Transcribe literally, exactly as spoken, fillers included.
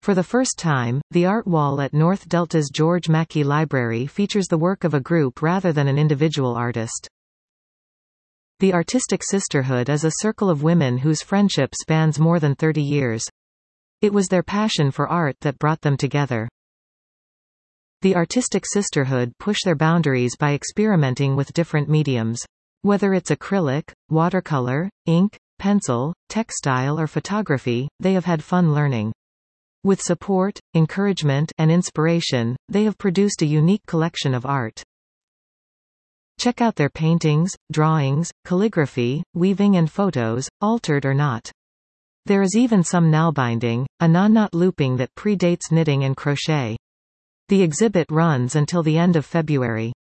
For the first time, the art wall at North Delta's George Mackey Library features the work of a group rather than an individual artist. The Artistic Sisterhood is a circle of women whose friendship spans more than thirty years. It was their passion for art that brought them together. The Artistic Sisterhood push their boundaries by experimenting with different mediums. Whether it's acrylic, watercolor, ink, pencil, textile or photography, they have had fun learning. With support, encouragement, and inspiration, they have produced a unique collection of art. Check out their paintings, drawings, calligraphy, weaving and photos, altered or not. There is even some nailbinding, a non-knot looping that predates knitting and crochet. The exhibit runs until the end of February.